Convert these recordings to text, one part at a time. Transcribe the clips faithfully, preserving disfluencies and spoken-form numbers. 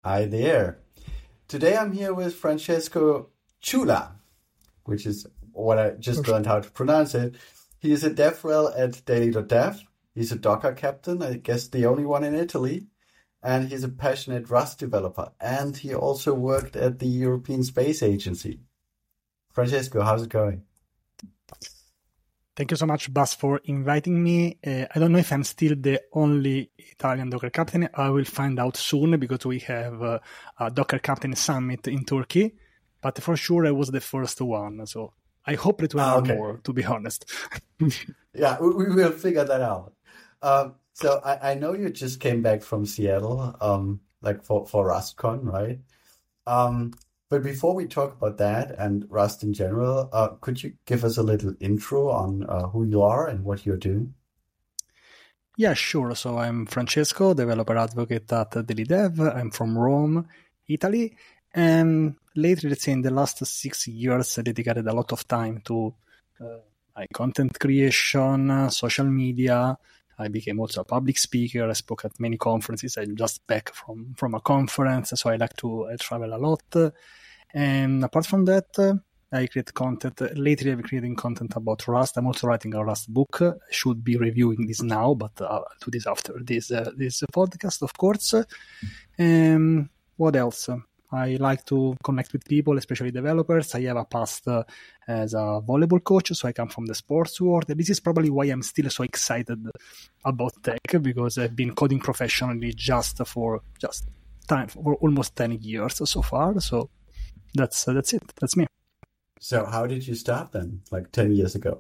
Hi there. Today I'm here with Francesco Ciulla, which is what I just Perfect. learned how to pronounce it. He is a DevRel at daily dot dev. He's a Docker captain, I guess the only one in Italy. And he's a passionate Rust developer. And he also worked at the European Space Agency. Francesco, how's it going? Thank you so much, Bas, for inviting me. Uh, I don't know if I'm still the only Italian Docker captain. I will find out soon because we have uh, a Docker Captain Summit in Turkey. But for sure, I was the first one. So I hope it will Ah, be okay. more, to be honest. Yeah, we, we will figure that out. Um, so I, I know you just came back from Seattle, um, like for, for RustCon, right? Um, but before we talk about that and Rust in general, uh, could you give us a little intro on uh, who you are and what you're doing? Yeah, sure. So I'm Francesco, developer advocate at DailyDev. I'm from Rome, Italy. And lately, let's say in the last six years, I dedicated a lot of time to uh, like content creation, uh, social media. I became also a public speaker. I spoke at many conferences. I'm just back from, from a conference, so I like to I travel a lot. And apart from that, uh, I create content. Lately, I've been creating content about Rust. I'm also writing a Rust book. I should be reviewing this now, but uh, I'll do this after this uh, this podcast, of course. Um, what else? I like to connect with people, especially developers. I have a past uh, as a volleyball coach, so I come from the sports world. This is probably why I'm still so excited about tech, because I've been coding professionally just for just time for almost ten years so far. So that's uh, that's it. That's me. So how did you start then, like ten years ago?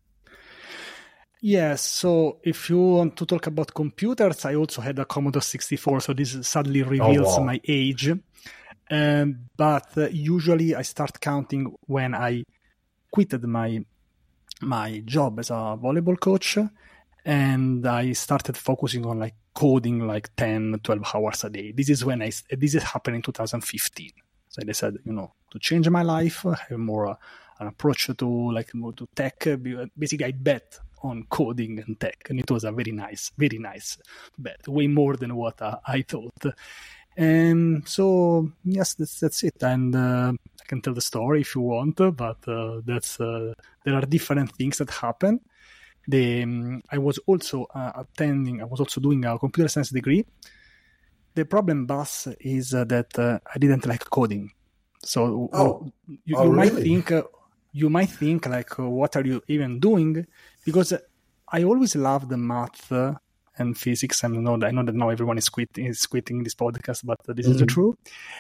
Yes, so if you want to talk about computers, I also had a Commodore sixty-four, so this sadly reveals Oh, wow. my age. Um, but uh, usually I start counting when I quitted my my job as a volleyball coach, and I started focusing on like coding like ten, twelve hours a day. This is when I this is happened in two thousand fifteen. So I decided, you know, to change my life, have more uh, an approach to like more to tech. Basically, I bet on coding and tech, and it was a very nice, very nice bet, way more than what uh, I thought. And so, yes, that's that's it. And uh, I can tell the story if you want, but uh, that's uh, there are different things that happen. The um, I was also uh, attending. I was also doing a computer science degree. The problem, Bas, is uh, that uh, I didn't like coding. So Oh, you, oh, you might really? think uh, you might think like, uh, what are you even doing? Because I always loved the math. Uh, and physics, and I know, I know that now everyone is quitting, is quitting this podcast, but this mm-hmm. is the truth.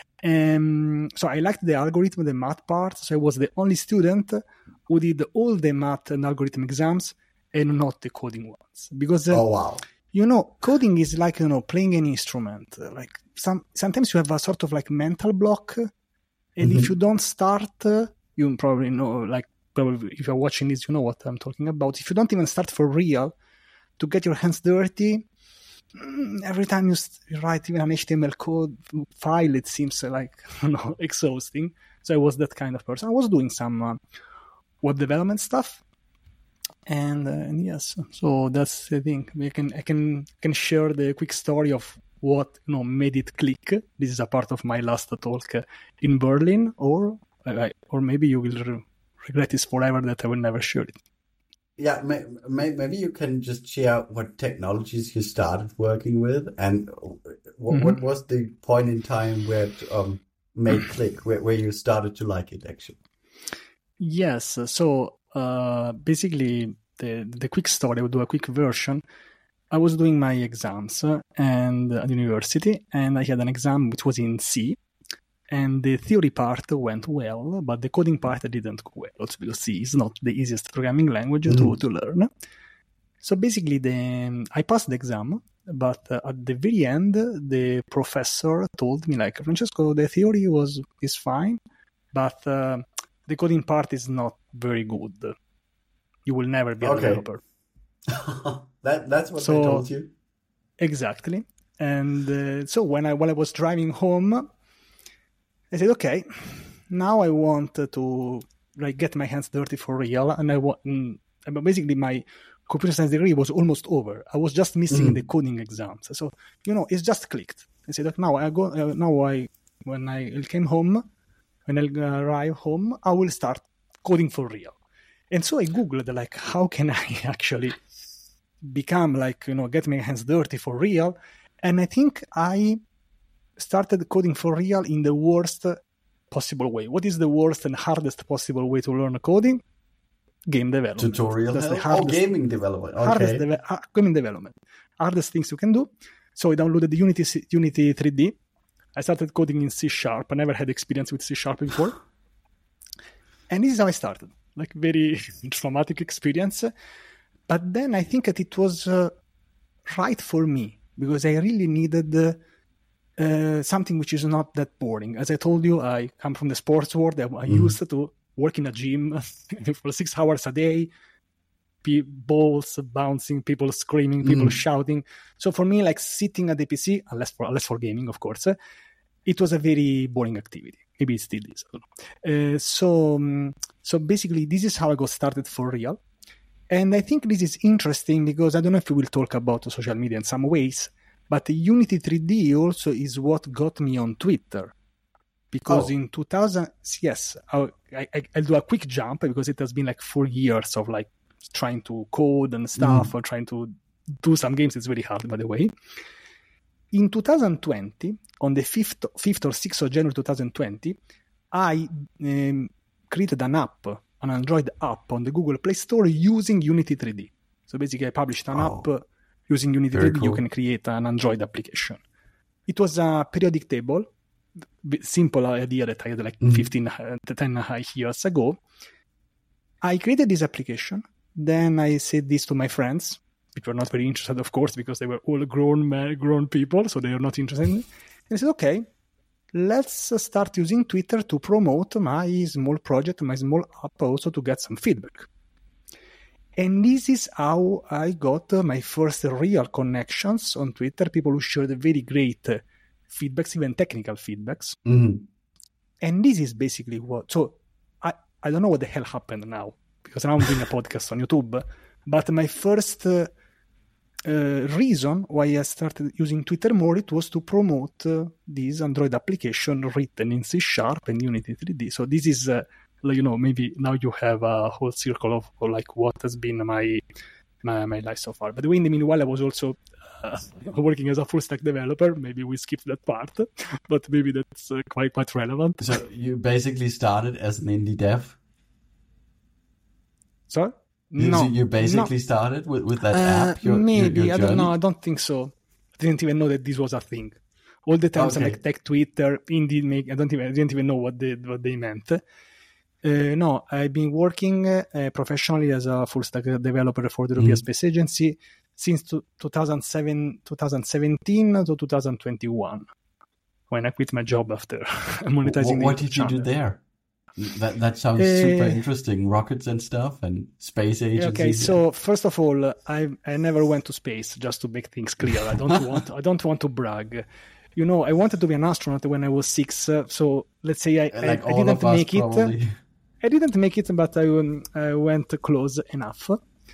Um, so I liked the algorithm, the math part. So I was the only student who did all the math and algorithm exams and not the coding ones. Because, uh, oh, wow. you know, coding is like, you know, playing an instrument. Like some sometimes you have a sort of like mental block, and mm-hmm. if you don't start, uh, you probably know, like, probably if you're watching this, you know what I'm talking about. If you don't even start for real, to get your hands dirty, every time you write even an H T M L code file, it seems like, you know, exhausting. So I was that kind of person. I was doing some uh, web development stuff, and, uh, and yes, so that's the thing. I can I can can share the quick story of what, you know, made it click. This is a part of my last talk in Berlin, or or maybe you will re- regret this forever that I will never share it. Yeah, may, may, maybe you can just share what technologies you started working with, and what, mm-hmm. what was the point in time where it um, made click, where, where you started to like it, actually? Yes, so uh, basically, the the quick story, I will do a quick version. I was doing my exams and at university, and I had an exam which was in C. And the theory part went well, but the coding part didn't go well, also because C is not the easiest programming language mm-hmm. to, to learn. So basically, the I passed the exam, but uh, at the very end, the professor told me, like, Francesco, the theory was is fine, but uh, the coding part is not very good. You will never be a okay. developer. that That's what so, they told you? Exactly. And uh, so when I while I was driving home, I said, okay, now I want to like get my hands dirty for real, and I want. But basically, my computer science degree was almost over. I was just missing mm. the coding exams, so you know, it's just clicked. I said, now I go, uh, now I, when I came home, when I arrive home, I will start coding for real. And so I Googled, like, how can I actually become, like, you know, get my hands dirty for real? And I think I started coding for real in the worst possible way. What is the worst and hardest possible way to learn coding? Game development. Tutorial. That's the hardest, oh, gaming development. Okay. Hardest de- uh, gaming development. Hardest things you can do. So I downloaded Unity Unity three D. I started coding in C Sharp. I never had experience with C Sharp before. And this is how I started. Like, very traumatic experience. But then I think that it was uh, right for me, because I really needed uh, uh, something which is not that boring. As I told you, I come from the sports world. I, I mm. used to work in a gym for six hours a day, balls bouncing, people screaming, people mm. shouting. So for me, like, sitting at the P C, unless for, unless for gaming, of course, uh, it was a very boring activity. Maybe it still is. I don't know. Uh, so, um, so basically, this is how I got started for real. And I think this is interesting because I don't know if we will talk about social media in some ways, but Unity three D also is what got me on Twitter. Because oh. in two thousand, yes, I, I, I'll do a quick jump because it has been like four years of like trying to code and stuff mm. or trying to do some games. It's very hard, by the way. In two thousand twenty, on the fifth, fifth or sixth of January twenty twenty, I um, created an app, an Android app on the Google Play Store using Unity three D. So basically, I published an oh. app using Unity Very three D. Cool. You can create an Android application. It was a periodic table, simple idea that I had like mm-hmm. fifteen, uh, ten years ago. I created this application. Then I said this to my friends, which were not very interested, of course, because they were all grown men, grown people, so they are not interested in it. And I said, okay, let's start using Twitter to promote my small project, my small app, also to get some feedback. And this is how I got my first real connections on Twitter, people who shared very great feedbacks, even technical feedbacks. Mm-hmm. And this is basically what... So I, I don't know what the hell happened now, because now I'm doing a podcast on YouTube. But my first uh, uh, reason why I started using Twitter more, it was to promote uh, this Android application written in C Sharp and Unity three D. So this is, uh, you know, maybe now you have a whole circle of, of like what has been my, my my life so far. By the way, in the meanwhile, I was also uh, working as a full stack developer. Maybe we skipped that part, but maybe that's uh, quite quite relevant. So you basically started as an indie dev? Sorry? You, no, you basically no. started with, with that uh, app? Your, maybe, your, your I don't know. I don't think so. I didn't even know that this was a thing. All the times okay. like tech Twitter, indie make, I don't even, I didn't even know what they, what they meant. Uh, no, I've been working uh, professionally as a full stack developer for the European mm. Space Agency since two thousand seven, twenty seventeen to twenty twenty-one, when I quit my job after monetizing. What, what did you do there? That that sounds uh, super interesting. Rockets and stuff and space agencies. Okay, so first of all, I I never went to space. Just to make things clear, I don't want I don't want to brag. You know, I wanted to be an astronaut when I was six. Uh, so let's say I like I, I didn't make probably. it. I didn't make it, but I, um, I went close enough.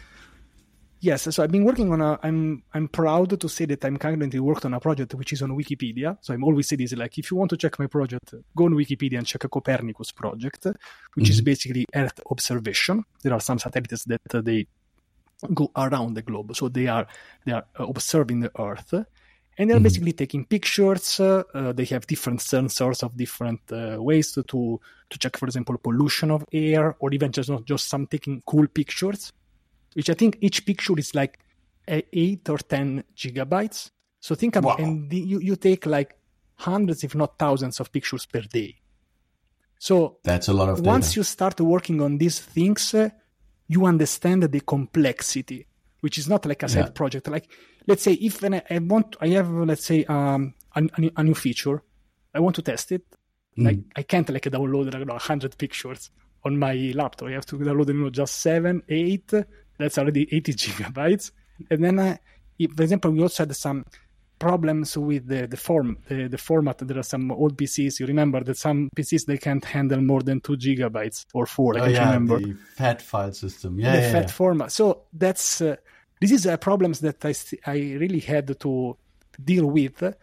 Yes, so I've been working on a. I'm I'm proud to say that I'm currently worked on a project which is on Wikipedia. So I'm always say this, like, if you want to check my project, go on Wikipedia and check a Copernicus project, which mm-hmm. is basically Earth observation. There are some satellites that uh, they go around the globe, so they are they are observing the Earth, and they're mm-hmm. basically taking pictures. Uh, uh, they have different sensors of different uh, ways to, to to check, for example, pollution of air, or even just not just some taking cool pictures. Which I think each picture is like eight or ten gigabytes. So think about, wow. and the, you, you take like hundreds, if not thousands, of pictures per day. So that's a lot of data. Once you start working on these things, uh, you understand the complexity, which is not like a side yeah. project. Like, let's say if I, I want, I have, let's say, um, a, a new feature, I want to test it. Mm. Like, I can't like download like, one hundred pictures on my laptop. I have to download, you know, just seven, eight. That's already eighty gigabytes. And then, uh, if, for example, we also had some problems with the, the form, the, the format. There are some old P Cs. You remember that some P Cs, they can't handle more than two gigabytes or four. I oh, can't yeah, remember. The FAT file system. Yeah, the yeah, FAT yeah. format. So that's, uh, this is uh, problems that I, st- I really had to deal with.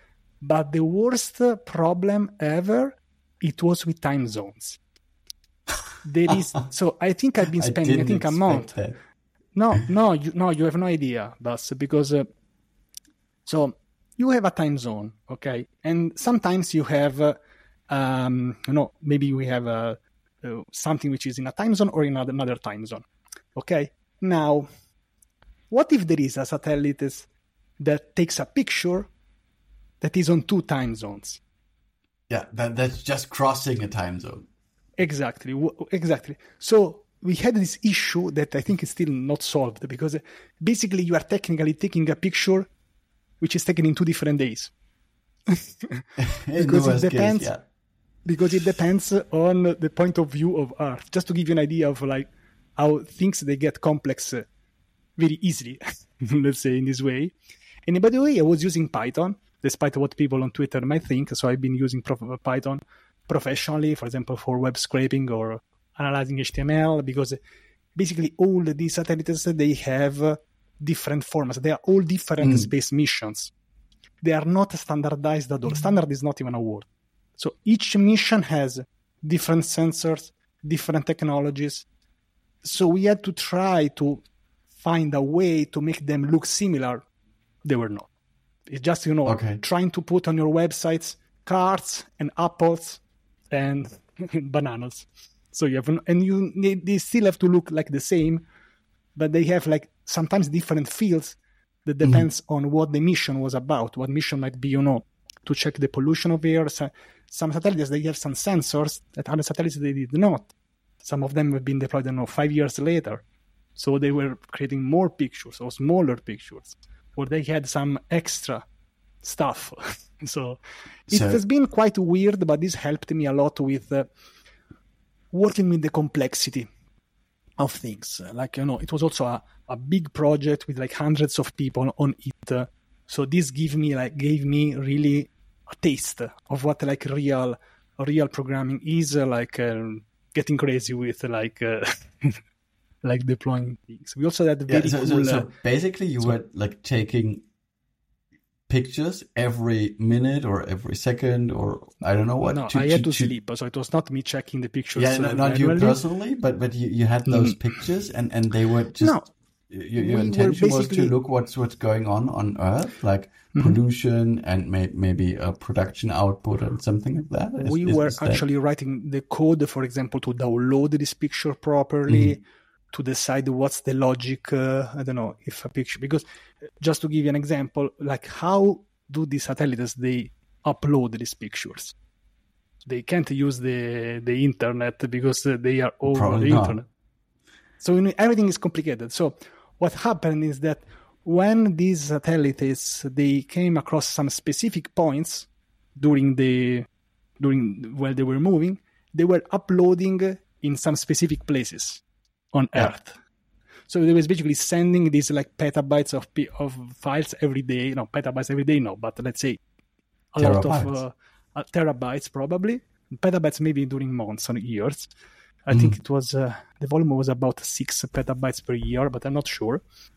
But the worst problem ever, it was with time zones. There is so I think I've been spending I, I think a month. That. No, no, you, no, you have no idea, Bas, because uh, so you have a time zone, okay, and sometimes you have, uh, um, you know, maybe we have uh, uh, something which is in a time zone or in another, another time zone, okay. Now, what if there is a satellite that takes a picture that is on two time zones? Yeah, that that's just crossing a time zone. Exactly, exactly. So we had this issue that I think is still not solved, because basically you are technically taking a picture which is taken in two different days. because it depends. Case, yeah. Because it depends on the point of view of Earth. Just to give you an idea of like how things they get complex uh, very easily, let's say in this way. And by the way, I was using Python, despite what people on Twitter might think. So I've been using Python professionally, for example, for web scraping or analyzing H T M L, because basically all these satellites, they have different formats. They are all different mm. space missions. They are not standardized at all. Standard is not even a word. So each mission has different sensors, different technologies. So we had to try to find a way to make them look similar. They were not. It's just, you know, okay. trying to put on your websites cards and apples and bananas. So you have, and you they still have to look like the same, but they have like sometimes different fields that depends mm-hmm. on what the mission was about. What mission might be, you know, to check the pollution of air. So some satellites, they have some sensors that other satellites, they did not. Some of them have been deployed, I don't know, five years later. So they were creating more pictures or smaller pictures, or they had some extra stuff. so it so, has been quite weird, but this helped me a lot with uh, working with the complexity of things. Like, you know, it was also a, a big project with like hundreds of people on it. So this gave me like gave me really a taste of what like real real programming is, uh, like uh, getting crazy with like uh, like deploying things. We also had very yeah, so, cool. So, so uh, basically, you so, were like taking pictures every minute or every second, or I don't know what. No, to, I had to, to sleep, so it was not me checking the pictures. Yeah, no, not you personally, but but you, you had those mm. pictures, and, and they were just. No, your your intention was to look what's what's going on on Earth, like mm-hmm. pollution and may, maybe a production output and something like that. Is, we is, were is actually that... writing the code, for example, to download this picture properly. Mm-hmm. To decide what's the logic, uh, I don't know, if a picture, because just to give you an example, like how do these satellites, they upload these pictures? They can't use the the internet because they are over Probably the not. internet. So you know, everything is complicated. So what happened is that when these satellites, they came across some specific points during the, during while they were moving, they were uploading in some specific places on yeah. Earth. So they was basically sending these like petabytes of of files every day. No, petabytes every day, no, but let's say a terabytes. lot of uh, uh, terabytes probably. Petabytes maybe during months or years. I mm. think it was, uh, the volume was about six petabytes per year, but I'm not sure.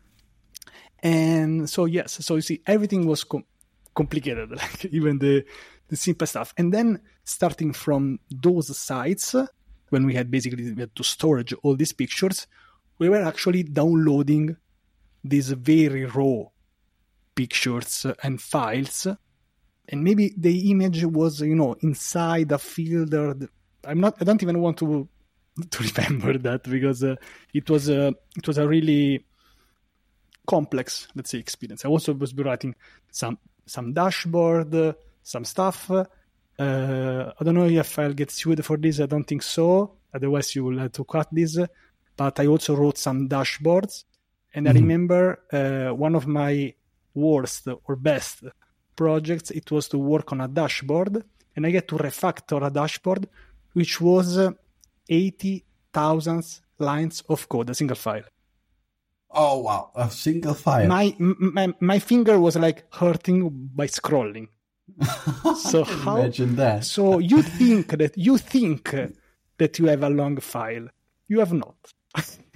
And so, yes, so you see, everything was com- complicated, like even the, the simple stuff. And then starting from those sites, when we had basically we had to storage all these pictures, we were actually downloading these very raw pictures and files. And maybe the image was, you know, inside a field. Or the, I'm not. I don't even want to to remember that because uh, it was a it was a really complex, let's say, experience. I also was writing some some dashboard, uh, some stuff. Uh, I don't know if I'll get sued for this. I don't think so. Otherwise, you will have to cut this. But I also wrote some dashboards. And mm-hmm. I remember uh, one of my worst or best projects, it was to work on a dashboard. And I get to refactor a dashboard, which was uh, eighty thousand lines of code, a single file. Oh, wow. A single file. My, my, my finger was like hurting by scrolling. So how, imagine that. So you think that you think that you have a long file, you have not.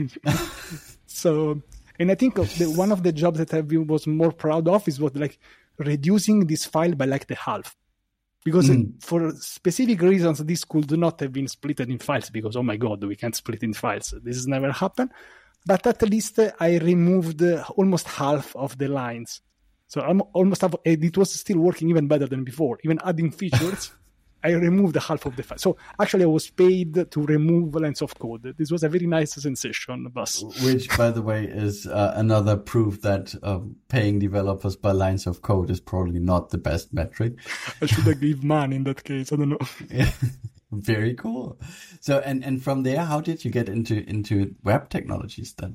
So, and I think of the, one of the jobs that I was more proud of is what like reducing this file by like the half. Because mm. for specific reasons, this could not have been split in files because, oh my God, we can't split in files. This has never happened. But at least I removed almost half of the lines. So I'm almost half, it was still working even better than before. Even adding features, I removed half of the file. So actually I was paid to remove lines of code. This was a very nice sensation. Bus. Which, by the way, is uh, another proof that uh, paying developers by lines of code is probably not the best metric. I should have give money in that case. I don't know. Yeah. Very cool. So, and, and from there, how did you get into, into web technologies then?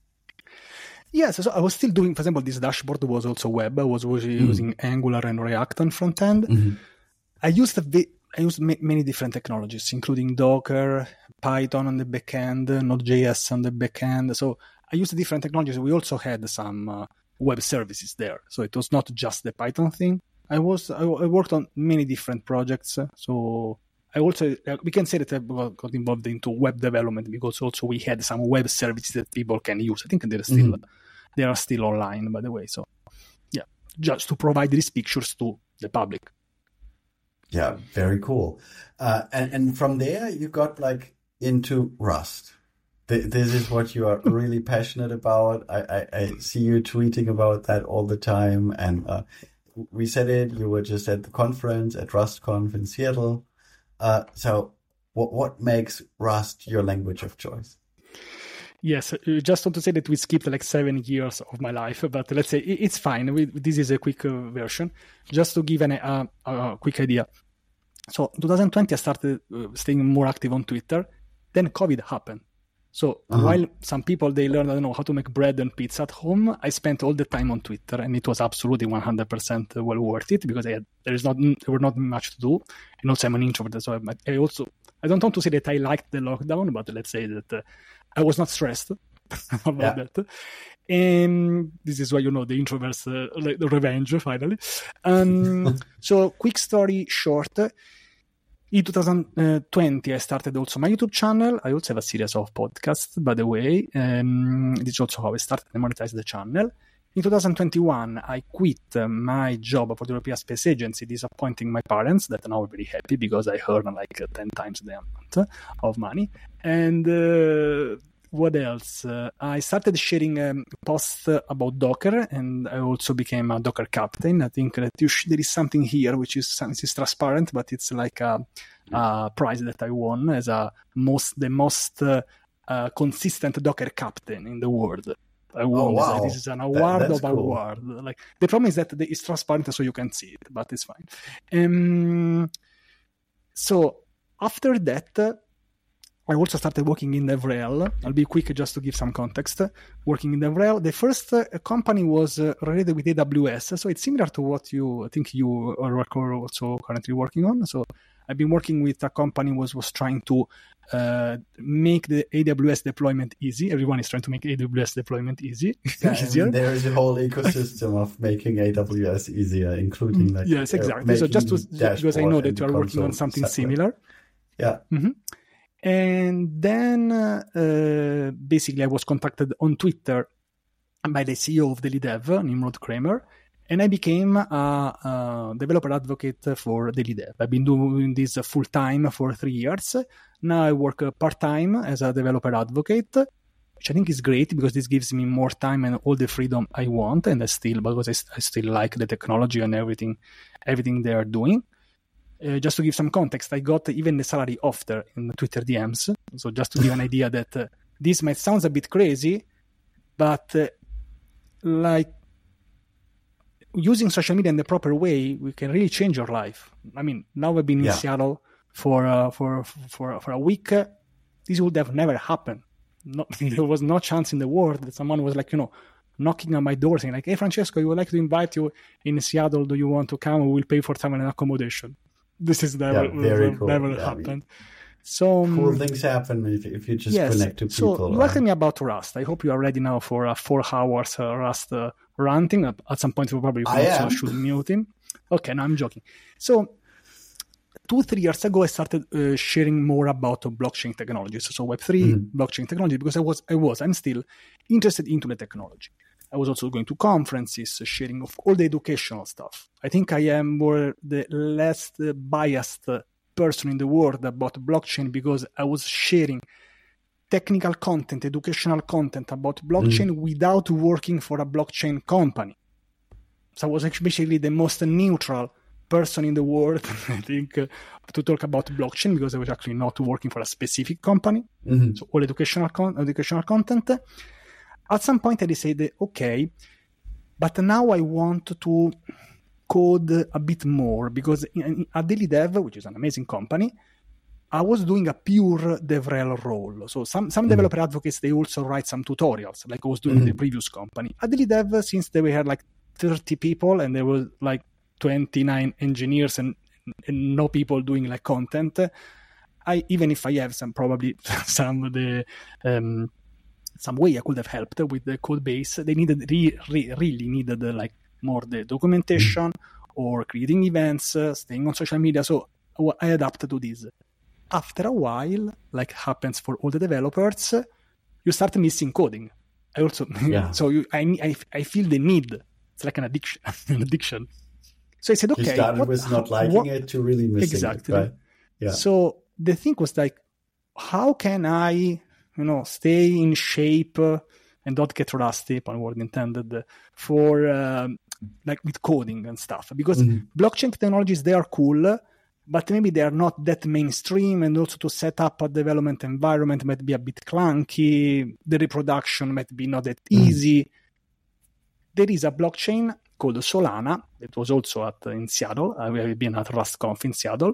Yes, so I was still doing, for example, this dashboard was also web. I was, was mm. using Angular and React on front end. Mm-hmm. I used a bit, I used ma- many different technologies, including Docker, Python on the back end, Node.js on the back end. So I used different technologies. We also had some uh, web services there. So it was not just the Python thing. I was I, I worked on many different projects. So I also, uh, we can say that I got involved into web development because also we had some web services that people can use. I think they're still, mm-hmm. they are still online, by the way. So yeah, just to provide these pictures to the public. Yeah, very cool. Uh, and, and from there, you got like into Rust. Th- this is what you are really passionate about. I, I, I see you tweeting about that all the time. And uh, we said it, you were just at the conference at RustConf in Seattle. Uh, so what, what makes Rust your language of choice? Yes, just want to say that we skipped like seven years of my life, but let's say it's fine. We, this is a quick uh, version. Just to give an, uh, a quick idea. So twenty twenty, I started uh, staying more active on Twitter. Then COVID happened. So uh-huh. while some people, they learned, I don't know, how to make bread and pizza at home, I spent all the time on Twitter, and it was absolutely one hundred percent well worth it because I had, there is not there were not much to do. And also I'm an introvert, so I also, I don't want to say that I liked the lockdown, but let's say that uh, I was not stressed about yeah. that. And this is why, you know, the introverts, uh, like the revenge, finally. Um, so, quick story short. In twenty twenty, I started also my YouTube channel. I also have a series of podcasts, by the way. Um, this is also how I started to monetize the channel. In twenty twenty-one, I quit uh, my job for the European Space Agency, disappointing my parents, that now are very happy because I earn like uh, ten times the amount of money. And uh, what else? Uh, I started sharing um, posts about Docker, and I also became a Docker captain. I think that you sh- there is something here which is, is transparent, but it's like a, a prize that I won as a most the most uh, uh, consistent Docker captain in the world. I won. Oh, wow. This is an award that, of cool. award. Like the problem is that it's transparent, so you can see it, but it's fine. Um, so after that, uh, I also started working in DevRel. I'll be quick just to give some context. Working in DevRel, the first uh, company was uh, related with A W S, so it's similar to what you I think you are also currently working on. So I've been working with a company was was trying to uh, make the A W S deployment easy. Everyone is trying to make A W S deployment easy. Yeah, easier. I mean, there is a whole ecosystem of making A W S easier, including like yes, exactly. Uh, so just to, because I know that you are working on something separate. Similar. Yeah. Mm-hmm. And then uh, basically I was contacted on Twitter by the C E O of DailyDev, Nimrod Kramer, and I became a, a developer advocate for DailyDev. I've been doing this full time for three years. Now I work part time as a developer advocate, which I think is great because this gives me more time and all the freedom I want, and I still because I, I still like the technology and everything, everything they are doing. Uh, just to give some context, I got even the salary after in the Twitter D Ms. So just to give an idea that uh, this might sound a bit crazy, but uh, like using social media in the proper way, we can really change your life. I mean, now I've been in yeah. Seattle for uh, for for for a week. Uh, this would have never happened. No, there was no chance in the world that someone was like, you know, knocking on my door saying like, "Hey, Francesco, we would like to invite you in Seattle. Do you want to come? We will pay for time and accommodation." This is never, yeah, never, cool. never yeah, happened. I mean, so cool things happen if, if you just yes, connect to people. So, uh, tell me about Rust. I hope you are ready now for a four hours uh, Rust uh, ranting. At, at some point, we probably also should mute him. Okay, no, I'm joking. So, two, three years ago, I started uh, sharing more about uh, blockchain technologies. So, Web three, mm-hmm. blockchain technology, because I was, I was, I'm still interested into the technology. I was also going to conferences, sharing of all the educational stuff. I think I am more the less biased person in the world about blockchain because I was sharing technical content, educational content about blockchain mm. without working for a blockchain company. So I was actually basically the most neutral person in the world, I think, uh, to talk about blockchain because I was actually not working for a specific company. Mm-hmm. So all educational con- educational content. At some point I decided, okay, but now I want to code a bit more because in, at DailyDev, which is an amazing company, I was doing a pure DevRel role. So some, some mm-hmm. developer advocates, they also write some tutorials, like I was doing mm-hmm. in the previous company. At DailyDev, since they had like thirty people and there were like twenty-nine engineers and, and no people doing like content, I even if I have some probably some of the um, some way I could have helped with the code base, they needed re, re, really needed uh, like more the documentation mm-hmm. or creating events, uh, staying on social media. So I adapted to this. After a while, like happens for all the developers, you start missing coding. I also yeah. so you, I, I I feel the need. It's like an addiction. an addiction. So I said, okay. You started what, with not liking what, it to really missing exactly. it, right? Yeah. So the thing was like, how can I, you know, stay in shape uh, and not get rusty, pun word intended, for um, like with coding and stuff? Because mm-hmm. blockchain technologies, they are cool, but maybe they are not that mainstream, and also to set up a development environment might be a bit clunky. The reproduction might be not that mm-hmm. easy. There is a blockchain called Solana. It was also at in Seattle. I have been at RustConf in Seattle.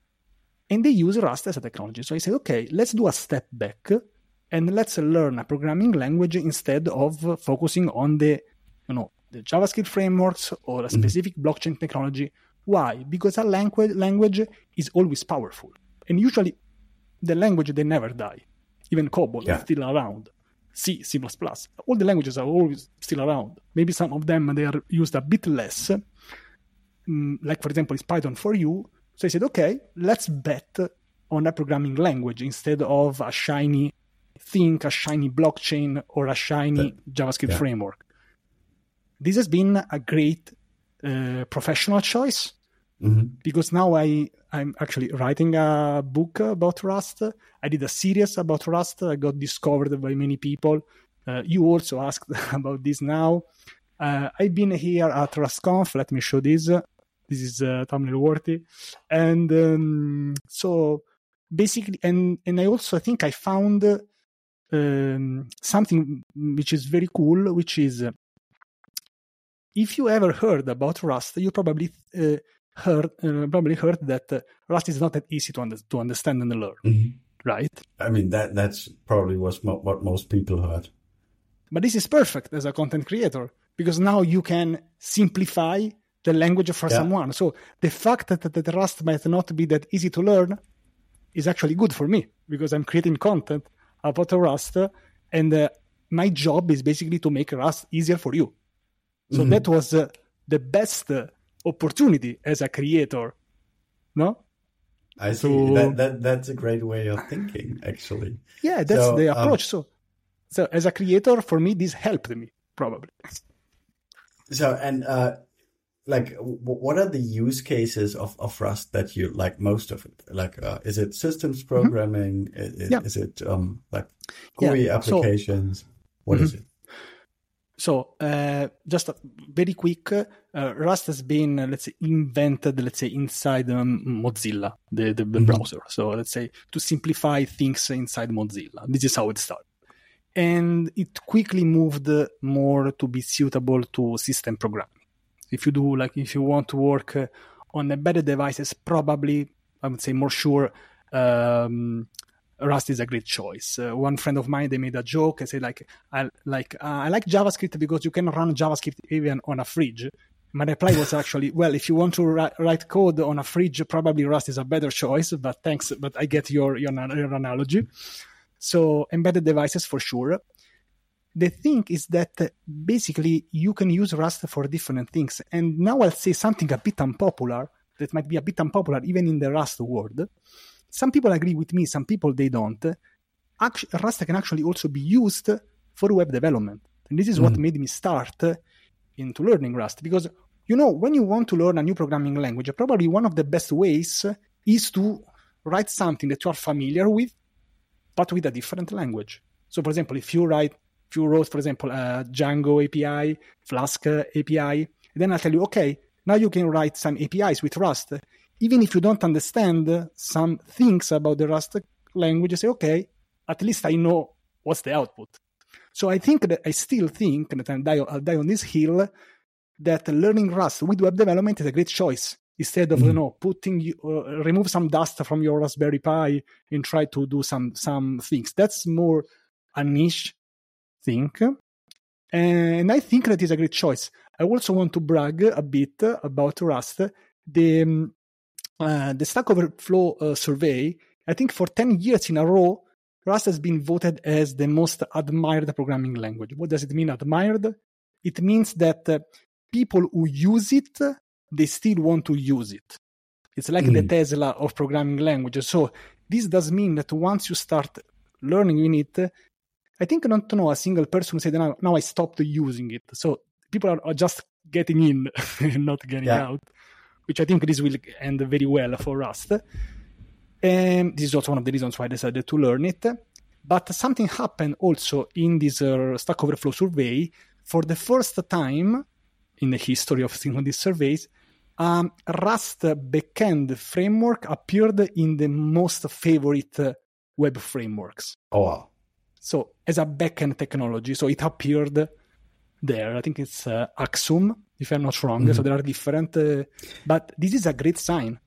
And they use Rust as a technology. So I said, okay, let's do a step back and let's learn a programming language instead of focusing on the, you know, the JavaScript frameworks or a specific mm-hmm. blockchain technology. Why? Because a language language is always powerful. And usually the language, they never die. Even COBOL yeah. is still around. C, C++. All the languages are always still around. Maybe some of them, they are used a bit less. Mm, like, for example, is Python for you. So I said, okay, let's bet on a programming language instead of a shiny thing, a shiny blockchain, or a shiny but, JavaScript yeah. framework. This has been a great uh, professional choice mm-hmm. because now I, I'm actually writing a book about Rust. I did a series about Rust. I got discovered by many people. Uh, you also asked about this now. Uh, I've been here at RustConf. Let me show this. This is uh, thumbnail worthy. And um, so basically, and, and I also think I found um, something which is very cool, which is uh, if you ever heard about Rust, you probably uh, heard uh, probably heard that uh, Rust is not that easy to, under- to understand and learn, mm-hmm. right? I mean, that that's probably was mo- what most people heard. But this is perfect as a content creator because now you can simplify the language for yeah. someone. So the fact that, that, that Rust might not be that easy to learn is actually good for me because I'm creating content about Rust, and uh, my job is basically to make Rust easier for you. So mm-hmm. that was uh, the best uh, opportunity as a creator, no? I see. So, that, that that's a great way of thinking, actually. Yeah, that's so, the approach. Um, so, so as a creator, for me, this helped me probably. So and. Uh, Like, what are the use cases of, of Rust that you like most of it? Like, uh, is it systems programming? Mm-hmm. Is, yeah. is it um, like G U I yeah. applications? So, what mm-hmm. is it? So, uh, just a very quick, uh, Rust has been, uh, let's say, invented, let's say, inside um, Mozilla, the, the, the mm-hmm. browser. So, let's say, to simplify things inside Mozilla. This is how it started. And it quickly moved more to be suitable to system programming. If you do, like, if you want to work uh, on embedded devices, probably, I would say more sure, um, Rust is a great choice. Uh, one friend of mine, they made a joke. I said, like, I like uh, I like JavaScript because you can run JavaScript even on a fridge. My reply was actually, well, if you want to ri- write code on a fridge, probably Rust is a better choice. But thanks, but I get your your, your analogy. So embedded devices for sure. The thing is that basically you can use Rust for different things. And now I'll say something a bit unpopular, that might be a bit unpopular even in the Rust world. Some people agree with me, some people they don't. Actually, Rust can actually also be used for web development. And this is mm. what made me start into learning Rust. Because, you know, when you want to learn a new programming language, probably one of the best ways is to write something that you are familiar with, but with a different language. So, for example, if you write, if you wrote, for example, a Django A P I, Flask A P I, then I'll tell you, okay, now you can write some A P Is with Rust. Even if you don't understand some things about the Rust language, you say, okay, at least I know what's the output. So I think that I still think that I'll die, I'll die on this hill that learning Rust with web development is a great choice. Instead of, mm. you know, putting, uh, remove some dust from your Raspberry Pi and try to do some, some things. That's more a niche thing. And I think that is a great choice. I also want to brag a bit about Rust. The, um, uh, the Stack Overflow uh, survey, I think for ten years in a row, Rust has been voted as the most admired programming language. What does it mean, admired? It means that uh, people who use it, they still want to use it. It's like mm. the Tesla of programming languages. So this does mean that once you start learning in it, I think not to know a single person who said, now, now I stopped using it. So people are, are just getting in and not getting yeah. out, which I think this will end very well for Rust. And this is also one of the reasons why I decided to learn it. But something happened also in this uh, Stack Overflow survey. For the first time in the history of these surveys, um, Rust backend framework appeared in the most favorite uh, web frameworks. Oh, wow. So as a backend technology, so it appeared there. I think it's uh, Axum, if I'm not wrong. Mm-hmm. So there are different, uh, but this is a great sign.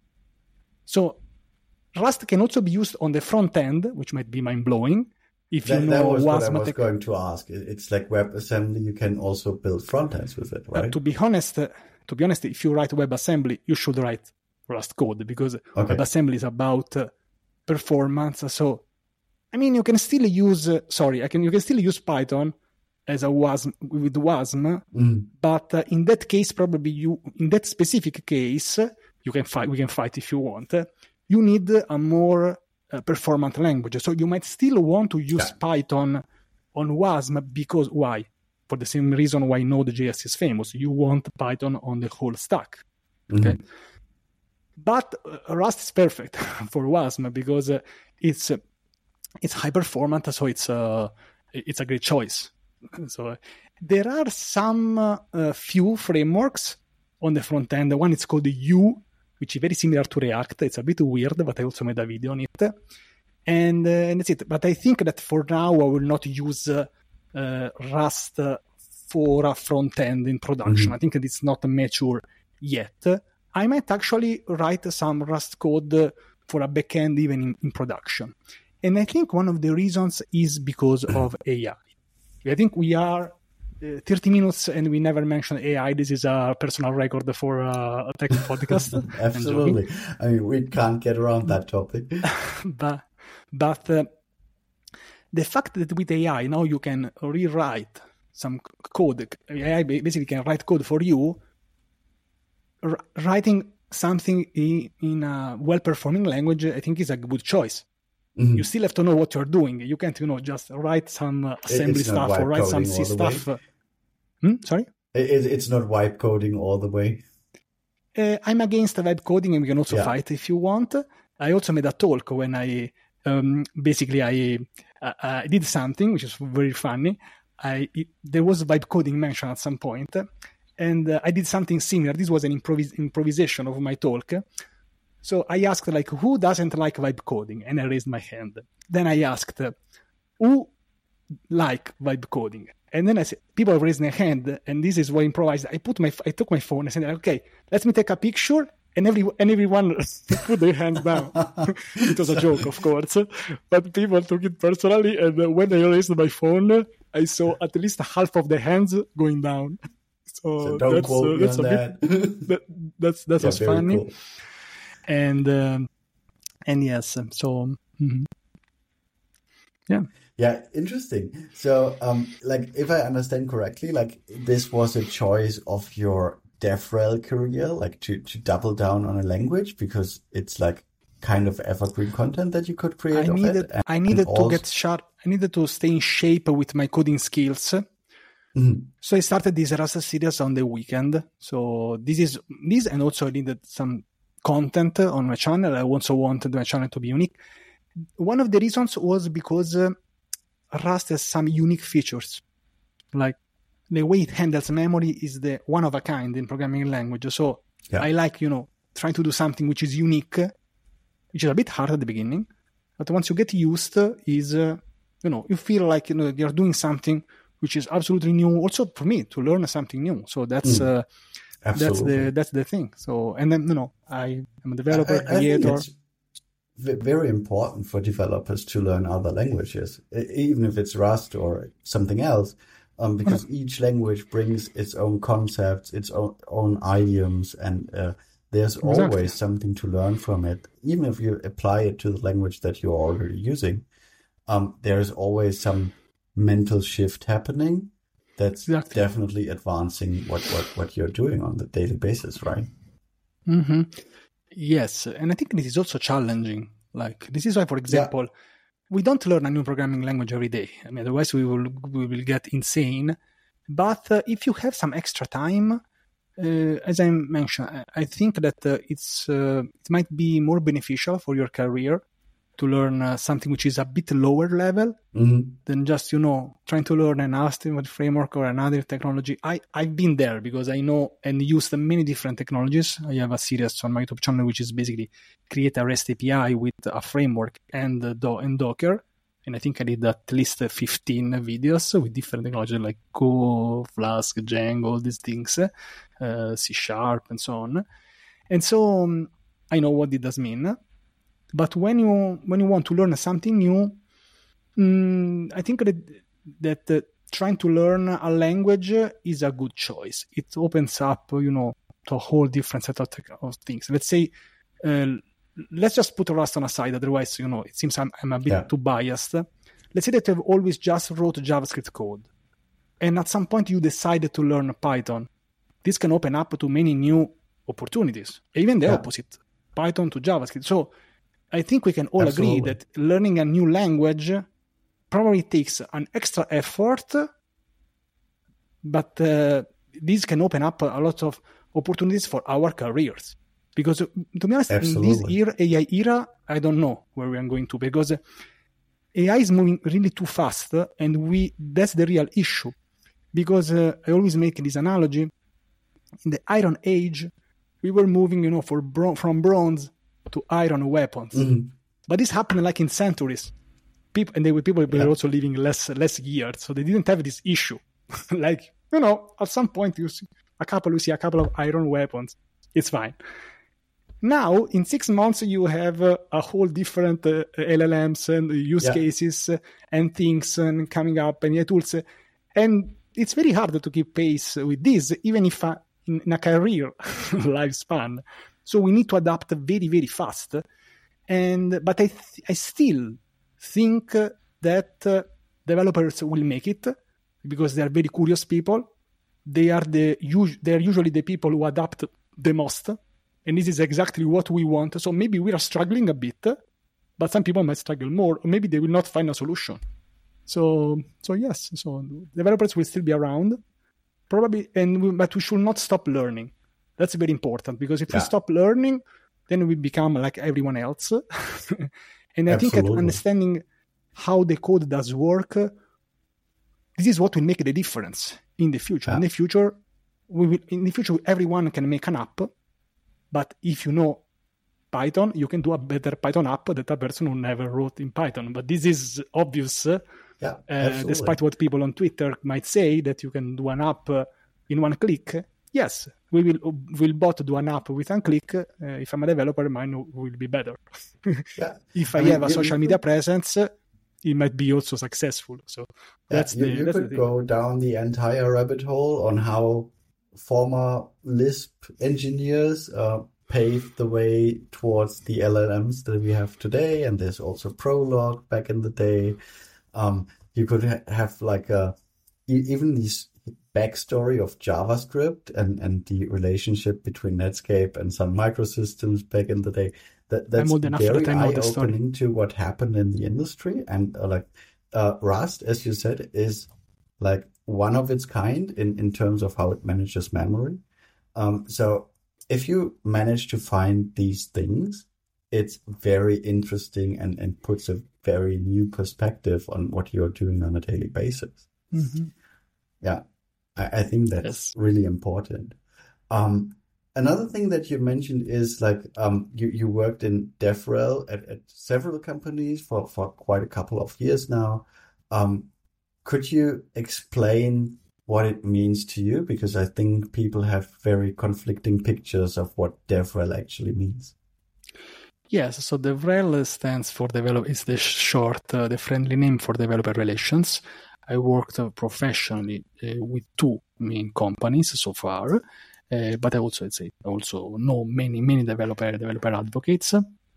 So Rust can also be used on the front end, which might be mind-blowing. If that, you know that was what I was tech- going to ask. It's like WebAssembly. You can also build front ends with it, right? Uh, to be honest, uh, to be honest, if you write WebAssembly, you should write Rust code because okay. WebAssembly is about uh, performance. So, I mean, you can still use. Uh, sorry, I can. You can still use Python as a WASM with WASM, mm. but uh, in that case, probably you in that specific case, you can fight. We can fight if you want. Uh, you need a more uh, performant language. So you might still want to use yeah. Python on WASM because why? For the same reason why Node.js is famous. You want Python on the whole stack. Okay. Mm-hmm. But uh, Rust is perfect for WASM because uh, it's uh, it's high performant, so it's uh, it's a great choice. So uh, there are some uh, uh, few frameworks on the front end. One is called Vue, which is very similar to React. It's a bit weird, but I also made a video on it. And, uh, and that's it. But I think that for now I will not use uh, uh, Rust for a front end in production. Mm-hmm. I think that it's not mature yet. I might actually write some Rust code for a backend even in, in production. And I think one of the reasons is because of A I. I think we are uh, thirty minutes and we never mentioned A I. This is a personal record for uh, a tech podcast. Absolutely. I mean, we can't get around that topic. but but uh, the fact that with A I now you can rewrite some code, A I basically can write code for you, r- writing something in, in a well-performing language, I think is a good choice. Mm-hmm. You still have to know what you're doing. You can't, you know, just write some uh, assembly stuff or write some C stuff. Hmm? Sorry? It, it's not wipe coding all the way. Uh, I'm against vibe coding, and we can also yeah. fight if you want. I also made a talk when I um, basically I, uh, I did something which is very funny. I it, there was vibe coding mentioned at some point, and uh, I did something similar. This was an improvis- improvisation of my talk. So I asked, like, who doesn't like vibe coding? And I raised my hand. Then I asked, who like vibe coding? And then I said, people raised their hand, and this is what I improvised. I put my, I took my phone and said, okay, let me take a picture, and every and everyone put their hands down. It was a joke, of course, but people took it personally. And when I raised my phone, I saw at least half of the hands going down. So, so don't that's, quote uh, me that's on a that. bit, that. That's that yeah, was funny. Cool. And um, and yes, so mm-hmm. yeah, yeah, interesting. So, um, like, if I understand correctly, like this was a choice of your DevRel career, like to to double down on a language because it's like kind of evergreen content that you could create. I of needed, it. And, I needed also... to get sharp. I needed to stay in shape with my coding skills. Mm-hmm. So I started this Rust series on the weekend. So this is this, and also I needed some content on my channel. I also wanted my channel to be unique. One of the reasons was because uh, Rust has some unique features, like the way it handles memory is the one of a kind in programming language. So yeah. I like, you know, trying to do something which is unique, which is a bit hard at the beginning, but once you get used, is uh, you know, you feel like, you know, you're doing something which is absolutely new. Also for me to learn something new. So that's mm. uh, that's the that's the thing. So and then you know, I am a developer, I, I creator. Think it's very important for developers to learn other languages, even if it's Rust or something else, um, because mm. each language brings its own concepts, its own, own idioms, and uh, there's exactly. always something to learn from it. Even if you apply it to the language that you're already using, um, there's always some mental shift happening that's exactly. definitely advancing what, what, what you're doing on the daily basis, right? Mm-hmm. Yes, and I think this is also challenging. Like, this is why, for example, yeah. we don't learn a new programming language every day. I mean, otherwise we will we will get insane. But uh, if you have some extra time, uh, as I mentioned, I think that uh, it's uh, it might be more beneficial for your career to learn uh, something which is a bit lower level mm-hmm. than just, you know, trying to learn an HTML framework or another technology. I, I've been there because I know and used many different technologies. I have a series on my YouTube channel which is basically create a REST A P I with a framework and, uh, Do- and Docker. And I think I did at least fifteen videos with different technologies like Go, Flask, Django, all these things, uh, C Sharp, and so on. And so um, I know what it does mean. But when you when you want to learn something new, um, I think that that uh, trying to learn a language is a good choice. It opens up, you know, to a whole different set of, te- of things. Let's say, uh, let's just put Rust on a side. Otherwise, you know, it seems I'm, I'm a bit yeah. too biased. Let's say that you've always just wrote JavaScript code, and at some point you decided to learn Python. This can open up to many new opportunities. Even the yeah. opposite, Python to JavaScript. So I think we can all Absolutely. agree that learning a new language probably takes an extra effort, but uh, this can open up a lot of opportunities for our careers. Because, to be honest, Absolutely. in this era, A I era, I don't know where we are going to, because A I is moving really too fast, and we that's the real issue. Because uh, I always make this analogy. In the Iron Age, we were moving, you know, for bro- from bronze to iron weapons, mm-hmm. but this happened like in centuries. People and they were people yeah. were also living less less years, so they didn't have this issue. Like, you know, at some point you see a couple, you see a couple of iron weapons, it's fine. Now in six months you have uh, a whole different uh, L L Ms and use yeah. cases uh, and things and coming up and yeah, tools, uh, and it's very hard to keep pace with this, even if uh, in, in a career lifespan. So we need to adapt very, very fast. And but I th- I still think that uh, developers will make it because they are very curious people. They are the us- they are usually the people who adapt the most, and this is exactly what we want. So maybe we are struggling a bit, but some people might struggle more, or maybe they will not find a solution. So so yes, so developers will still be around, probably, and we, but we should not stop learning. That's very important, because if yeah. we stop learning, then we become like everyone else. And I Absolutely. think that understanding how the code does work, this is what will make the difference in the future. Yeah. In the future, we will, in the future, everyone can make an app, but if you know Python, you can do a better Python app that a person who never wrote in Python. But this is obvious, yeah, uh, despite what people on Twitter might say, that you can do an app uh, in one click. Yes, we will will both do an app with one click. Uh, if I'm a developer, mine will be better. Yeah. If I, I mean, have a you, social you media could, presence, it might be also successful. So yeah, that's you, the you that's could the go down the entire rabbit hole on how former Lisp engineers uh, paved the way towards the L L Ms that we have today, and there's also Prolog back in the day. Um, you could ha- have like a even these backstory of JavaScript and, and the relationship between Netscape and Sun Microsystems back in the day. That that's very eye-opening to what happened in the industry. And uh, like uh, Rust, as you said, is like one of its kind in, in terms of how it manages memory. Um, so if you manage to find these things, it's very interesting and, and puts a very new perspective on what you're doing on a daily basis. Mm-hmm. Yeah, I, I think that's yes. really important. Um, another thing that you mentioned is like um, you, you worked in DevRel at, at several companies for, for quite a couple of years now. Um, could you explain what it means to you? Because I think people have very conflicting pictures of what DevRel actually means. Yes, so DevRel stands for develop. It's the short, uh, the friendly name for developer relations. I worked uh, professionally uh, with two main companies so far, uh, but I also, I'd say, also know many, many developer developer advocates.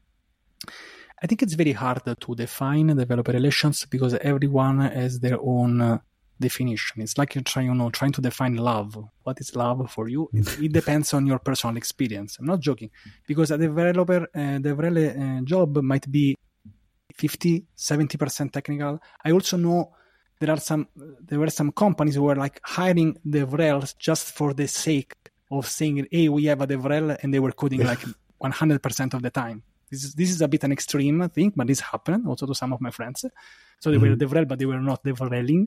I think it's very hard to define developer relations because everyone has their own uh, definition. It's like you're trying, you know, trying to define love. What is love for you? It, it depends on your personal experience. I'm not joking, because a developer, uh, developer uh, job might be fifty, seventy percent technical. I also know there are some, there were some companies who were like hiring DevRels just for the sake of saying, hey, we have a DevRel, and they were coding like one hundred percent of the time. This is, this is a bit an extreme thing, but this happened also to some of my friends. So they mm-hmm. were DevRel, but they were not DevReling.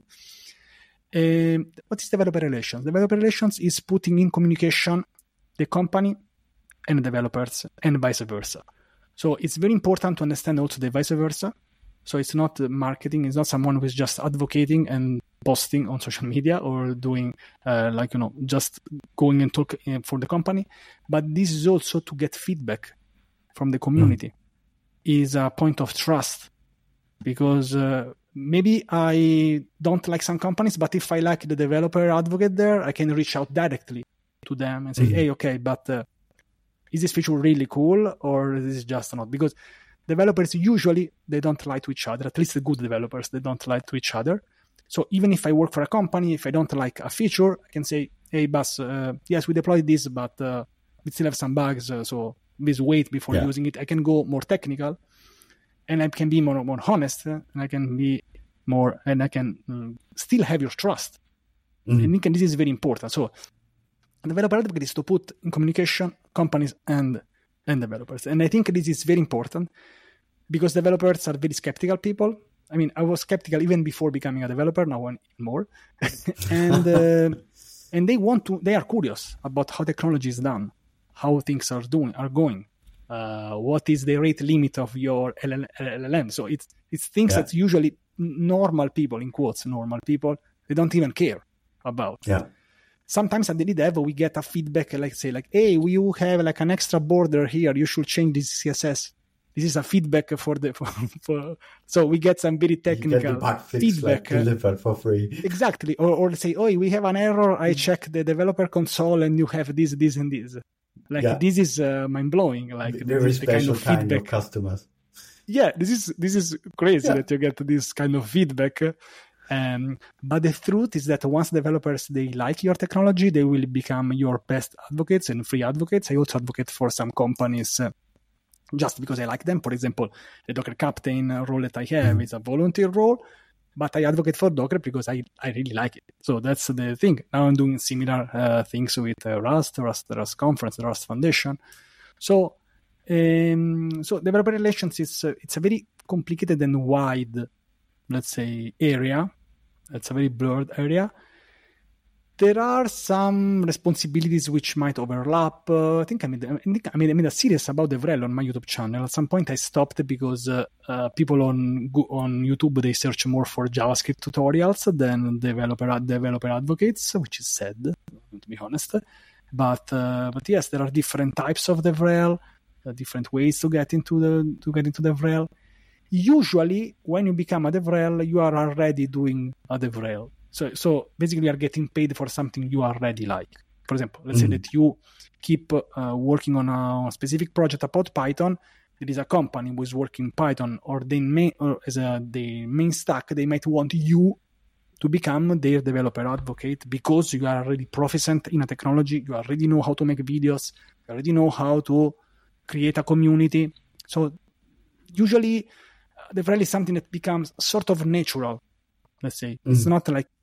Uh, what is developer relations? Developer relations is putting in communication the company and the developers and vice versa. So it's very important to understand also the vice versa. So it's not marketing. It's not someone who is just advocating and posting on social media or doing uh, like, you know, just going and talk uh, for the company. But this is also to get feedback from the community. Mm. Is a point of trust, because uh, maybe I don't like some companies, but if I like the developer advocate there, I can reach out directly to them and say, mm-hmm. hey, okay, but uh, is this feature really cool or is this just not? Because developers usually, they don't lie to each other, at least the good developers, they don't lie to each other. So even if I work for a company, if I don't like a feature, I can say, hey, boss, uh, yes, we deployed this, but uh, we still have some bugs, uh, so please wait before yeah. using it. I can go more technical. And I can be more more honest, uh, and I can be more, and I can um, still have your trust. Mm-hmm. And I think this is very important. So, developer advocate is to put in communication companies and and developers, and I think this is very important because developers are very skeptical people. I mean, I was skeptical even before becoming a developer. Now I'm more, and uh, and they want to. They are curious about how technology is done, how things are doing are going. Uh, what is the rate limit of your L L M? So it's it's things yeah. that usually normal people, in quotes, normal people, they don't even care about. Yeah. Sometimes at the dev we get a feedback like say like, hey, you have like an extra border here. You should change this C S S. This is a feedback for the for, for so we get some very technical you get the bug fix, feedback like, delivered for free. Exactly. Or or say, oh, we have an error. I check the developer console and you have this, this, and this. Like yeah. this is uh, mind blowing. Like very this is the special kind of kind feedback. Of customers. Yeah, this is this is crazy yeah. that you get this kind of feedback. Um, but the truth is that once developers they like your technology, they will become your best advocates and free advocates. I also advocate for some companies uh, just because I like them. For example, the Docker Captain role that I have mm. is a volunteer role. But I advocate for Docker because I, I really like it. So that's the thing. Now I'm doing similar uh, things with uh, Rust, Rust, Rust Conference, the Rust Foundation. So, um, so developer relations is uh, it's a very complicated and wide, let's say, area. It's a very blurred area. There are some responsibilities which might overlap. Uh, I think I made I think I made, I made a series about DevRel on my YouTube channel. At some point, I stopped because uh, uh, people on on YouTube they search more for JavaScript tutorials than developer developer advocates, which is sad, to be honest. But uh, but yes, there are different types of DevRel, uh, different ways to get into the to get into DevRel. Usually, when you become a DevRel, you are already doing a DevRel. So, so basically, you are getting paid for something you already like. For example, let's mm. say that you keep uh, working on a specific project about Python. There is a company who is working Python, or they may, or as a the main stack, they might want you to become their developer advocate because you are already proficient in a technology. You already know how to make videos. You already know how to create a community. So, usually, uh, DevRel is something that becomes sort of natural. Let's say mm. it's not like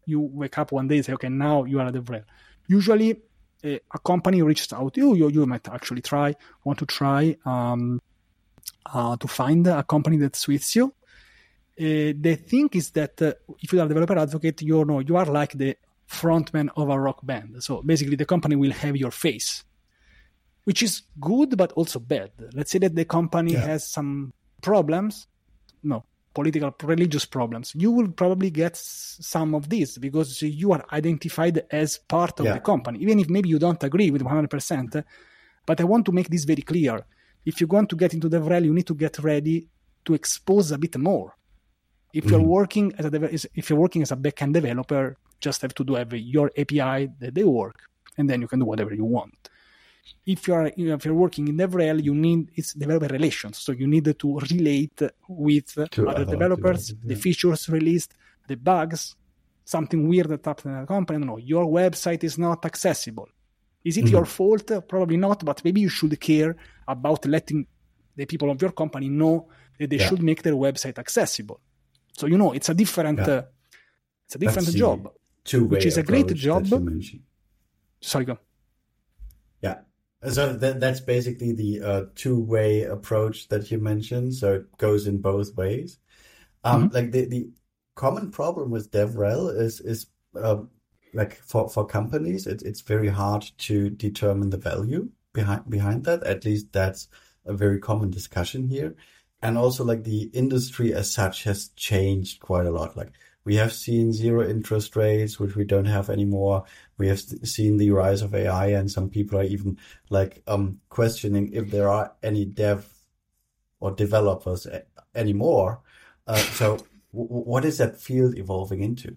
you wake up one day and say, okay, now you are a DevRel. Usually, a, a company reaches out to you, you, you might actually try, want to try um, uh, to find a company that suits you. Uh, the thing is that uh, if you are a developer advocate, you know you are like the frontman of a rock band. So basically, the company will have your face, which is good but also bad. Let's say that the company yeah. has some problems, no, political, religious problems. You will probably get some of these because you are identified as part of yeah. the company, even if maybe you don't agree with one hundred percent. But I want to make this very clear. If you want to get into DevRel, you need to get ready to expose a bit more. If you're mm. working as a dev- if you're working as a backend developer, just have to do have your A P I that they work, and then you can do whatever you want. If you're if you're working in DevRel, you need it's developer relations, so you need to relate with to other developers, yeah. the features released, the bugs, something weird that happened in the company. No, your website is not accessible. Is it mm. your fault? Probably not, but maybe you should care about letting the people of your company know that they yeah. should make their website accessible. So you know it's a different yeah. uh, it's a different That's job, which is a great job. Sorry, go. Yeah, so that, that's basically the uh, two-way approach that you mentioned. So it goes in both ways. Um, mm-hmm. Like the, the common problem with DevRel is is um, like for, for companies, it, it's very hard to determine the value behind behind that. At least that's a very common discussion here. And also, like, the industry as such has changed quite a lot. Like, we have seen zero interest rates, which we don't have anymore. We have seen the rise of A I, and some people are even, like, um, questioning if there are any dev or developers a- anymore. Uh, so w- what is that field evolving into?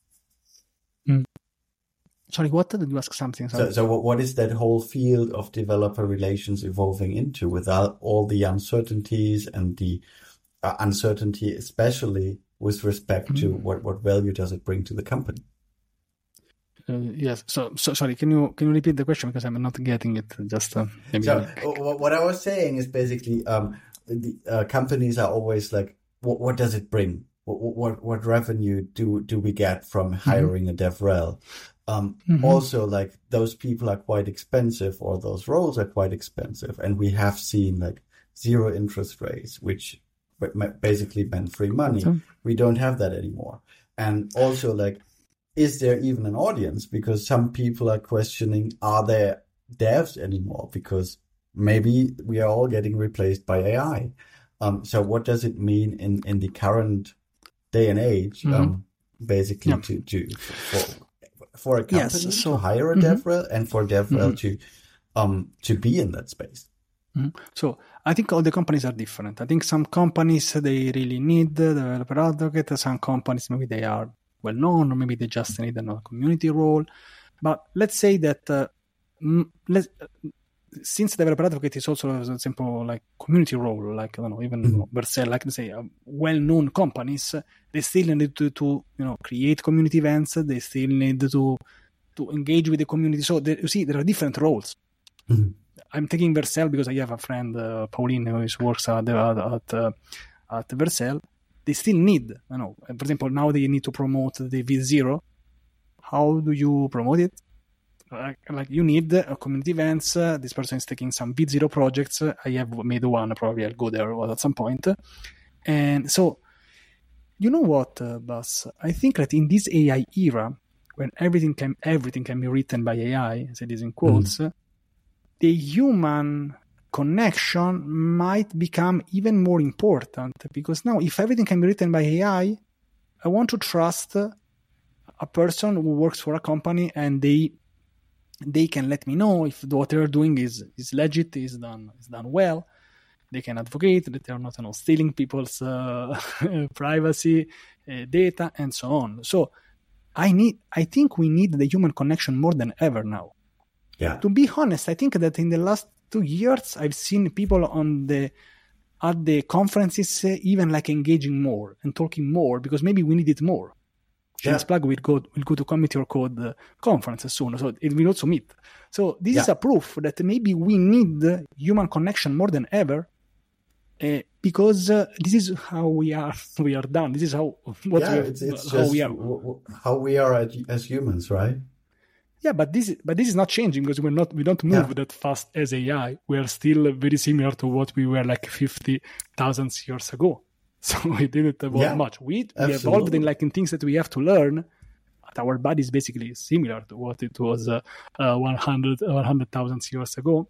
Mm. Sorry, what did you ask something? Sorry. So, so what is that whole field of developer relations evolving into without all the uncertainties and the uh, uncertainty, especially with respect mm-hmm. to what, what value does it bring to the company? Uh, yes. So, so, sorry, can you can you repeat the question because I'm not getting it? Just uh, maybe. So, what I was saying is basically, um, the uh, companies are always like, what, what does it bring? What, what what revenue do do we get from hiring mm-hmm. a DevRel? Um, mm-hmm. Also, like, those people are quite expensive, or those roles are quite expensive. And we have seen, like, zero interest rates, which basically meant free money. So, we don't have that anymore. And also, like, is there even an audience? Because some people are questioning, are there devs anymore? Because maybe we are all getting replaced by A I. Um, so what does it mean in, in the current day and age, mm-hmm. um, basically yeah. to, to, for, for a company yes, so, to hire a mm-hmm. DevRel and for DevRel mm-hmm. to um to be in that space? Mm-hmm. So I think all the companies are different. I think some companies, they really need the developer advocate. Some companies, maybe they are well known, or maybe they just need a community role. But let's say that uh, let's, since developer advocate is also, for example, like community role, like I don't know, even mm-hmm. Vercel, like say uh, well-known companies, they still need to, to you know create community events. They still need to to engage with the community. So there, you see, there are different roles. Mm-hmm. I'm taking Vercel because I have a friend, uh, Pauline, who works at at uh, at Vercel. They still need, you know, for example, now they need to promote the V zero. How do you promote it? Like, like you need uh, community events. Uh, this person is taking some V zero projects. Uh, I have made one. Probably I'll go there at some point. And so, you know what, uh, Bas? I think that in this A I era, when everything can everything can be written by A I, I say this in quotes, mm. the human connection might become even more important, because now if everything can be written by A I, I want to trust a person who works for a company, and they they can let me know if what they're doing is is legit, is done is done well. They can advocate that they're not, you know, stealing people's uh, privacy, uh, data, and so on. So I need, I think we need the human connection more than ever now. Yeah. To be honest, I think that in the last two years, I've seen people on the at the conferences uh, even like engaging more and talking more, because maybe we need it more. James yeah. Plug will go will go to Committee or Code uh, conference soon, so it will also meet. So this yeah. is a proof that maybe we need human connection more than ever, Uh, because uh, this is how we are we are done. This is how what yeah, we are, it's, it's how just we are. w- w- how we are as, as humans, right? Yeah, but this but this is not changing because we're not we don't move yeah. that fast as A I. We are still very similar to what we were like fifty thousand years ago. So we didn't evolve yeah, much. We, we evolved in like in things that we have to learn. But our body is basically similar to what it was uh, uh, one hundred thousand years ago.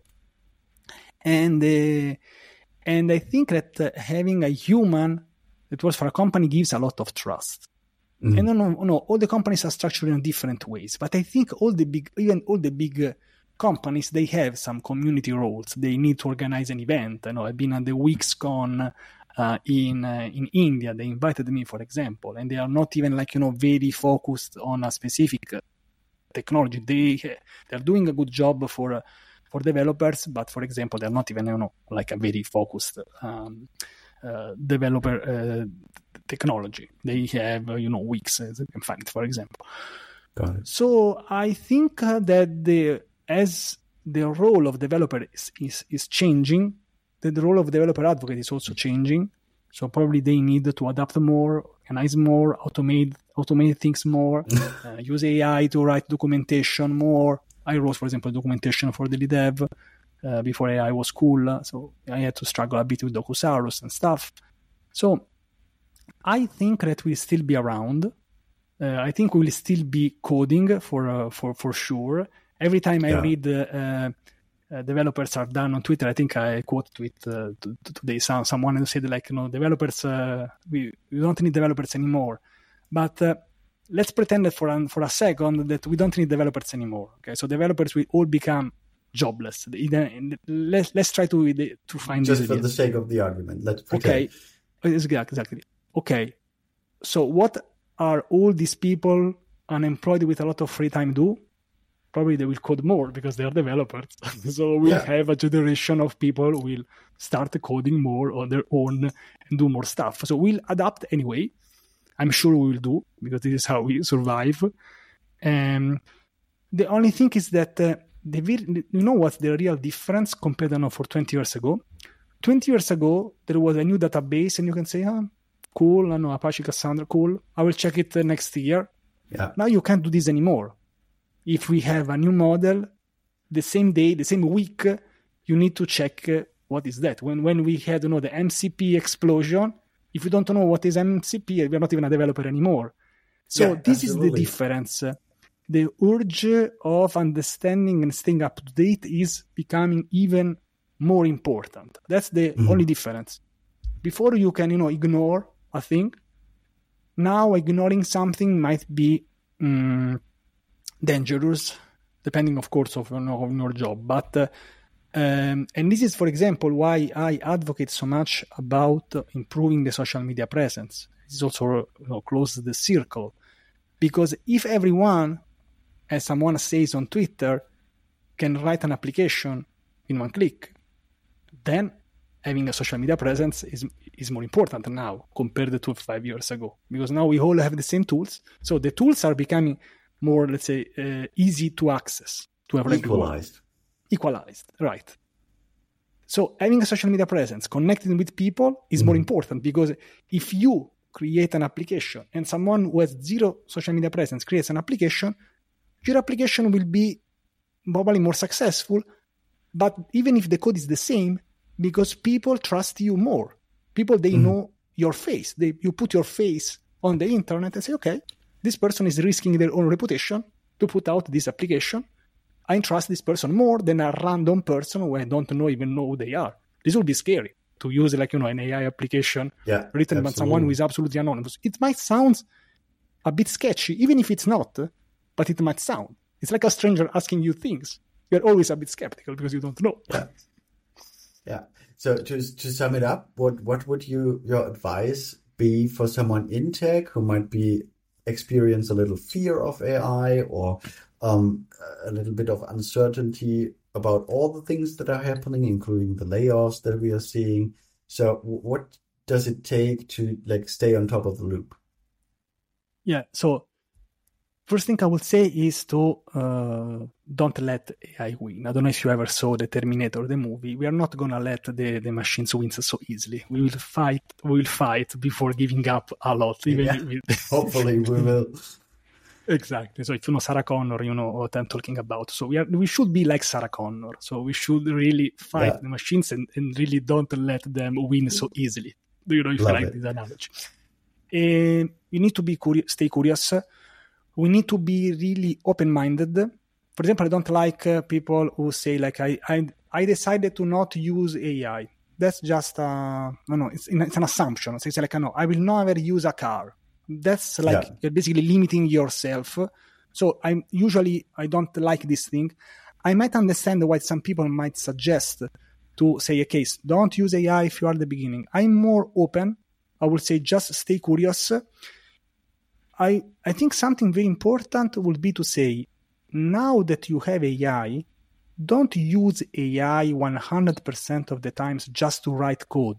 And uh, and I think that uh, having a human that works for a company gives a lot of trust. Mm-hmm. And no, no, no, all the companies are structured in different ways. But I think all the big, even all the big uh, companies, they have some community roles. They need to organize an event. You know, I've been at the WixCon uh, in uh, in India. They invited me, for example, and they are not even like you know very focused on a specific uh, technology. They they're doing a good job for uh, for developers, but for example, they're not even you know like a very focused um, uh, developer. Uh, technology. They have, uh, you know, Wix, as you can find it, for example. Got it. So I think uh, that the as the role of developer is, is, is changing, that the role of developer advocate is also changing. So probably they need to adapt more, organize more, automate automate things more, uh, use A I to write documentation more. I wrote, for example, documentation for Daily Dev uh, before A I was cool. So I had to struggle a bit with Docusaurus and stuff. So I think that we'll still be around. Uh, I think we'll still be coding for uh, for for sure. Every time I yeah. read uh, uh, developers are done on Twitter, I think I quote tweet uh, t- t- today some someone who said like, you know, developers uh, we we don't need developers anymore. But uh, let's pretend that for an, for a second that we don't need developers anymore. Okay, so developers will all become jobless. Let's let's try to to find just for idea. the sake of the argument. Let's pretend. Okay, exactly. Okay, so what are all these people unemployed with a lot of free time do? Probably they will code more because they are developers. So we'll yeah. have a generation of people who will start coding more on their own and do more stuff. So we'll adapt anyway. I'm sure we will do because this is how we survive. Um, the only thing is that uh, the you know what's the real difference compared to you know, for twenty years ago? twenty years ago, there was a new database and you can say, oh, cool, I know Apache Cassandra, cool. I will check it uh, next year. Yeah. Now you can't do this anymore. If we have a new model, the same day, the same week, uh, you need to check uh, what is that. When when we had, you know, the M C P explosion, if you don't know what is M C P, we're not even a developer anymore. So yeah, this absolutely. is the difference. The urge of understanding and staying up to date is becoming even more important. That's the mm-hmm. only difference. Before you can, you know, ignore a thing. Now ignoring something might be um, dangerous, depending, of course, of, you know, of your job. But uh, um, and this is, for example, why I advocate so much about improving the social media presence. This is also, you know, close the circle, because if everyone, as someone says on Twitter, can write an application in one click, then having a social media presence is is more important now compared to five years ago, because now we all have the same tools. So the tools are becoming more, let's say, uh, easy to access to everyone. Equalized. Equalized, right. So having a social media presence, connecting with people is mm. more important, because if you create an application and someone who has zero social media presence creates an application, your application will be probably more successful, but even if the code is the same, because people trust you more. People, they mm. know your face. They, you put your face on the internet and say, okay, this person is risking their own reputation to put out this application. I trust this person more than a random person who I don't know even know who they are. This will be scary to use, like, you know, an A I application yeah, written absolutely. by someone who is absolutely anonymous. It might sound a bit sketchy, even if it's not, but it might sound. It's like a stranger asking you things. You're always a bit skeptical because you don't know. Yeah. Yeah. So to to sum it up, what what would you your advice be for someone in tech who might be experience a little fear of A I or um, a little bit of uncertainty about all the things that are happening, including the layoffs that we are seeing? So what does it take to like stay on top of the loop? Yeah. So First thing I would say is to uh, don't let A I win. I don't know if you ever saw the Terminator, the movie. We are not going to let the, the machines win so easily. We will fight. We will fight before giving up a lot. Even yeah. with... Hopefully, we will. Exactly. So if you know Sarah Connor, you know what I'm talking about. So we are we should be like Sarah Connor. So we should really fight yeah. the machines and, and really don't let them win so easily. Do you know if Love you like it. this analogy? Uh, you need to be curious, stay curious. We need to be really open-minded. For example, I don't like uh, people who say like, I, I I decided to not use A I. That's just, uh, no, no, it's, it's an assumption. So it's like, no, I will never use a car. That's like, yeah. you're basically limiting yourself. So I'm usually, I don't like this thing. I might understand why some people might suggest to say, okay, don't use A I if you are at the beginning. I'm more open. I would say just stay curious. I, I think something very important would be to say, now that you have A I, don't use A I one hundred percent of the times just to write code.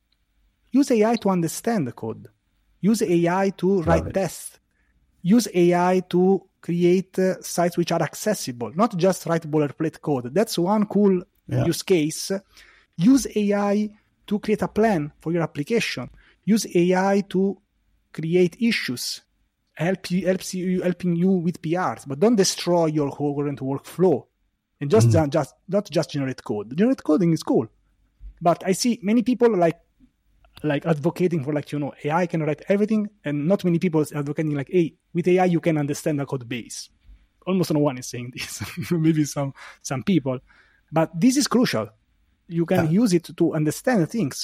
Use A I to understand the code. Use A I to write tests. Use A I to create uh, sites which are accessible, not just write boilerplate code. That's one cool yeah. use case. Use A I to create a plan for your application. Use A I to create issues. Help you, helps you, helping you with P Rs, but don't destroy your whole current workflow. And just, mm. just not just generate code. Generate coding is cool, but I see many people like like advocating for like you know A I can write everything, and not many people advocating like, hey, with A I you can understand the code base. Almost no one is saying this. Maybe some some people, but this is crucial. You can yeah. use it to understand things,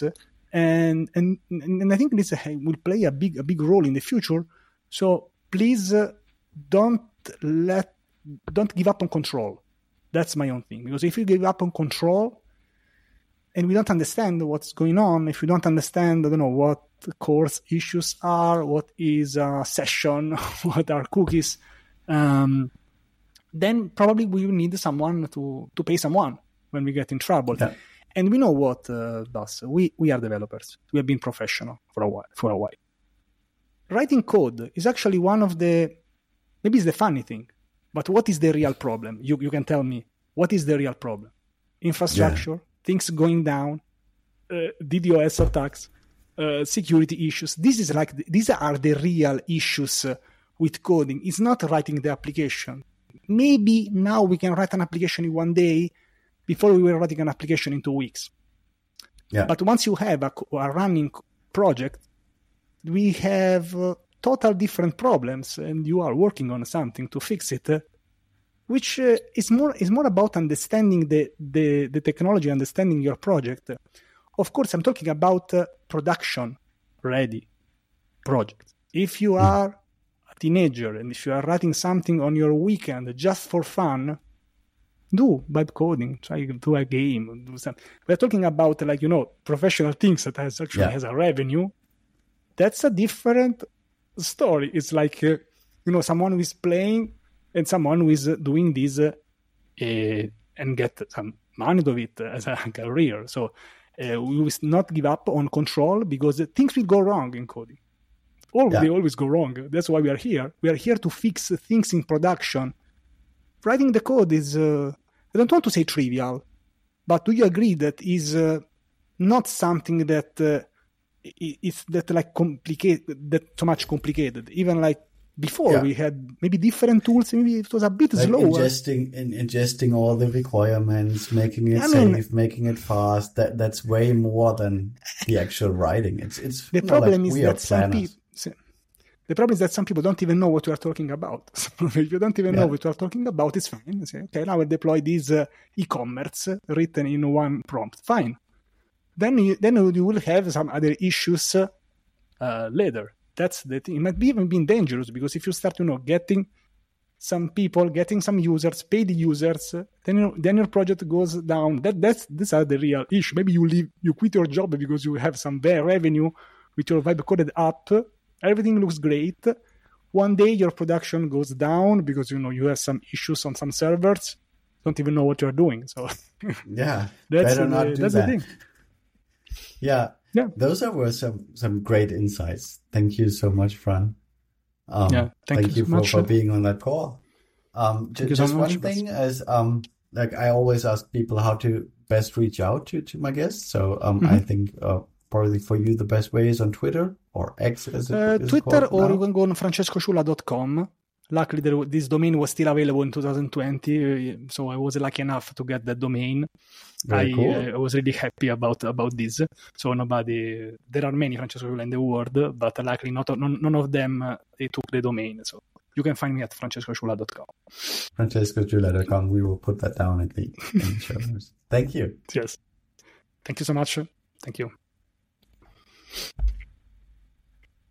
and and and I think this will play a big a big role in the future. So please uh, don't let, don't give up on control. That's my own thing. Because if you give up on control and we don't understand what's going on, if you don't understand, I don't know, what course issues are, what is a session, what are cookies, um, then probably we will need someone to, to pay someone when we get in trouble. Yeah. And we know what uh, does. We, we are developers. We have been professional for a while, for a while. Writing code is actually one of the, maybe it's the funny thing, but what is the real problem? You you can tell me, what is the real problem? Infrastructure, yeah. things going down, uh, DDoS attacks, uh, security issues. This is like, the, these are the real issues uh, with coding. It's not writing the application. Maybe now we can write an application in one day. Before we were writing an application in two weeks. Yeah. But once you have a, a running project, we have uh, total different problems, and you are working on something to fix it, uh, which uh, is more is more about understanding the, the, the technology, understanding your project. Of course, I'm talking about uh, production-ready projects. If you are a teenager and if you are writing something on your weekend just for fun, do vibe coding, try to do a game, do something. We're talking about like, you know, professional things that has actually yeah. has a revenue. That's a different story. It's like, uh, you know, someone who is playing and someone who is uh, doing this uh, uh, and get some money of it as a career. So uh, we will not give up on control because things will go wrong in coding. Or yeah. they always go wrong. That's why we are here. We are here to fix things in production. Writing the code is, uh, I don't want to say trivial, but do you agree that is uh, not something that uh, it's that like complicated, that so much complicated. Even like before yeah. we had maybe different tools, maybe it was a bit like slower. Ingesting, in, ingesting all the requirements, making it I safe, mean, making it fast. That that's way more than the actual writing. It's it's the problem like is that some people. The problem is that some people don't even know what we are talking about. So if you don't even yeah. know what we are talking about, it's fine. You say, okay, now I deploy this uh, e-commerce written in one prompt. Fine. Then you, then you will have some other issues uh, later. That's the thing. It might be even being dangerous because if you start, you know, getting some people, getting some users, paid users, then you, then your project goes down. That that's these are the real issue. Maybe you leave, you quit your job because you have some bad revenue with your vibe coded app. Everything looks great. One day your production goes down because you know you have some issues on some servers. Don't even know what you're doing. So yeah, that's better the, not do that's that. The thing. Yeah, yeah. Those are, were some some great insights. Thank you so much, Fran. Um, yeah, thank, thank you, you so for, much. for being on that call. Um, j- just so one much. thing is, um, like I always ask people how to best reach out to, to my guests. So um, mm-hmm. I think uh, probably for you the best way is on Twitter or X. Is it, uh, is Twitter, it or now? you can go on francesco ciulla dot com. Luckily, there, this domain was still available in two thousand twenty, so I was lucky enough to get that domain. Very I, cool. uh, I was really happy about about this. So nobody, there are many Francesco Ciulla in the world, but luckily not none, none of them uh, they took the domain. So you can find me at francesco ciulla dot com. francesco ciulla dot com. We will put that down in the, in the show notes. Thank you. Yes. Thank you so much. Thank you.